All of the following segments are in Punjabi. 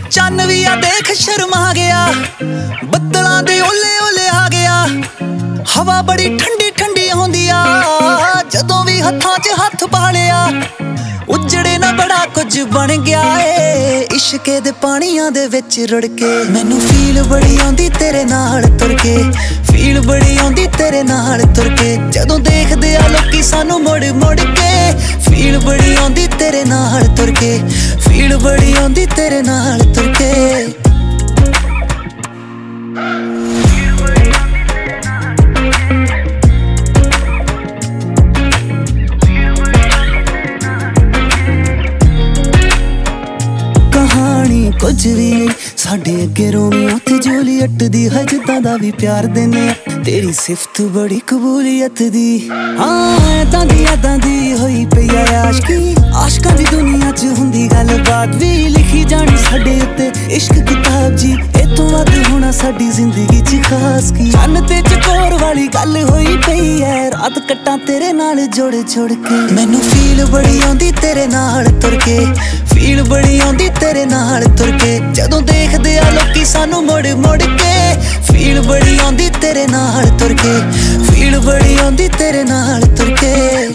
ਚੰਨ ਵੀ ਆ ਦੇਖ ਸ਼ਰਮਾ ਗਿਆ, ਬੱਦਲਾਂ ਦੇ ਓਲੇ ਓਲੇ ਆ ਗਿਆ। ਹਵਾ ਬੜੀ ਠੰਡੀ ਠੰਡੀ ਆਉਂਦੀ ਆ, ਜਦੋਂ ਵੀ ਹੱਥਾਂ 'ਚ ਹੱਥ ਪਾ ਲਿਆ। ਉਜੜੇ ਨਾ ਬੜਾ ਕੁਝ ਬਣ ਗਿਆ ਏ, ਇਸ਼ਕੇ ਦੇ ਪਾਣੀਆਂ ਦੇ ਵਿੱਚ ਰੁੜ ਕੇ। ਮੈਨੂੰ ਫੀਲ ਬੜੀ ਆਉਂਦੀ ਤੇਰੇ ਨਾਲ ਤੁਰ ਕੇ, ਫੀਲ ਬੜੀ ਆਉਂਦੀ ਤੇਰੇ ਨਾਲ ਤੁਰ ਕੇ। ਜਦੋਂ ਦੇਖਦੇ ਆ ਲੋਕੀ ਸਾਨੂੰ ਮੁੜ ਮੁੜ ਕੇ, ਫੀਲ ਬੜੀ ਆਉਂਦੀ ਤੇਰੇ ਨਾਲ ਤੁਰ ਕੇ, ਫੀਲ ਬੜੀ ਆਉਂਦੀ ਤੇਰੇ ਨਾਲ ਤੁਰ ਕੇ। ਕਹਾਣੀ ਕੁਝ ਵੀ ਨਹੀਂ ਸਾਡੇ ਅੱਗੇ, ਰੋਮੀਓ ਤੇ ਜੂਲੀਅਟ ਦੀ ਹੈ, ਜਿੱਦਾਂ ਦਾ ਵੀ ਪਿਆਰ ਦਿੰਨੇ ਆ। ਤੇਰੀ ਸਿਫਤ ਬੜੀ ਕਬੂਲੀਅਤ ਦੀ, ਹਾਂ ਏਦਾਂ ਦੀ ਹੋਈ ਪਈ ਆ ਆਸ਼ਕੀ। ਆਸ਼ਕਾਂ ਦੀ ਦੁਨੀਆ 'ਚ ਹੁੰਦੀ ਗੱਲਬਾਤ ਵੀ, ਲਿਖੀ ਜਾਣੀ ਸਾਡੇ ਉੱਤੇ ਇਸ਼ਕ ਕਿਤਾਬ ਜੀ। ਇਹ ਤੋਂ ਵੱਧ ਹੋਣਾ ਸਾਡੀ ਜ਼ਿੰਦਗੀ 'ਚ ਖਾਸ ਕੀ। ਚੰਨ ਤੇ ਚਕੋਰ ਵਾਲੀ ਗੱਲ ਹੋਈ ਪਈ ਐ, ਰਾਤ ਕੱਟਾਂ ਤੇਰੇ ਨਾਲ ਜੋੜ ਜੋੜ ਕੇ। ਮੈਨੂੰ ਫੀਲ ਬੜੀ ਆਉਂਦੀ ਤੇਰੇ ਨਾਲ ਤੁਰ ਕੇ, ਫੀਲ ਬੜੀ ਆਉਂਦੀ ਤੇਰੇ ਨਾਲ ਤੁਰ ਕੇ। ਜਦੋਂ ਦੇਖਦੇ ਆ ਲੋਕੀ ਸਾਨੂੰ ਮੁੜ ਮੁੜ ਕੇ, ਫੀਲ ਬੜੀ ਆਉਂਦੀ ਤੇਰੇ ਨਾਲ ਤੁਰ ਕੇ, ਫੀਲ ਬੜੀ ਆਉਂਦੀ ਤੇਰੇ ਨਾਲ ਤੁਰ ਕੇ।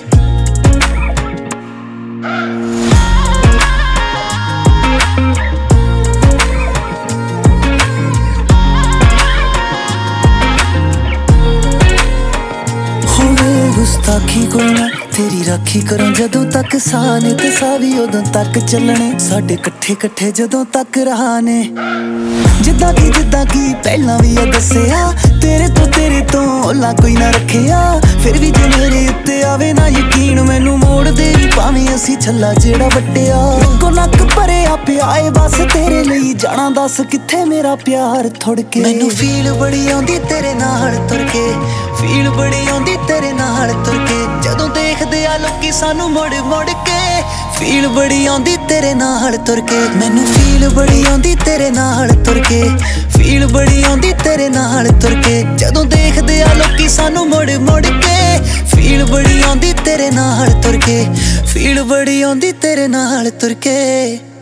ਗੁਸਤਾਖੀ ਕੋਈ ਨਾ ਤੇਰੀ ਰਾਖੀ ਕਰਾਂ, ਜਦੋਂ ਤੱਕ ਸਾਹ ਨੇ ਤੇ ਸਾਹ ਵੀ ਉਦੋਂ ਤੱਕ ਚੱਲਣੇ। ਸਾਡੇ ਇਕੱਠੇ ਇਕੱਠੇ ਜਦੋਂ ਤੱਕ ਰਹਾਨੇ, ਜਿੱਦਾਂ ਕੀ ਪਹਿਲਾਂ ਵੀ ਆ ਦੱਸਿਆ। ਤੇਰੇ ਤੋਂ ਓਲਾ ਕੋਈ ਨਾ ਰੱਖਿਆ, ਫਿਰ ਵੀ ਜੇ ਮੇਰੇ ਉੱਤੇ ਆਵੇ ਨਾ ਯਕੀਨ, ਮੈਨੂੰ ਮੋੜ ਦੇ ਭਾਵੇਂ ਅਸੀਂ ਛੱਲਾ ਜਿਹੜਾ ਵੱਟਿਆ। ਇੱਕੋ ਨੱਕ ਭਰਿਆ ਪਿਆ ਏ ਬਸ ਤੇਰੇ ਲਈ, ਜਾਣਾ ਦੱਸ ਕਿੱਥੇ ਮੇਰਾ ਪਿਆਰ ਥੁੜ ਕੇ। ਮੈਨੂੰ ਫੀਲ ਬੜੀ ਆਉਂਦੀ ਤੇਰੇ ਨਾਲ ਤੁਰ ਕੇ, ਫੀਲ ਬੜੀ ਆਉਂਦੀ ਤੇਰੇ ਨਾਲ ਤੁਰ ਕੇ। ਜਦੋਂ ਦੇਖਦੇ ਆ ਲੋਕੀ ਸਾਨੂੰ ਮੁੜ ਮੁੜ ਕੇ, ਫੀਲ ਬੜੀ ਆਉਂਦੀ ਤੇਰੇ ਨਾਲ ਤੁਰ ਕੇ। ਮੈਨੂੰ ਫੀਲ ਬੜੀ ਆਉਂਦੀ ਤੇਰੇ ਨਾਲ ਤੁਰ ਕੇ, ਫੀਲ ਬੜੀ ਆਉਂਦੀ ਤੇਰੇ ਨਾਲ ਤੁਰ ਕੇ। ਜਦੋਂ ਦੇਖਦੇ ਆ ਲੋਕੀ ਸਾਨੂੰ ਮੁੜ ਮੁੜ ਕੇ, ਫੀਲ ਬੜੀ ਆਉਂਦੀ ਤੇਰੇ ਨਾਲ ਤੁਰ ਕੇ, ਫੀਲ ਬੜੀ ਆਉਂਦੀ ਤੇਰੇ ਨਾਲ ਤੁਰ ਕੇ।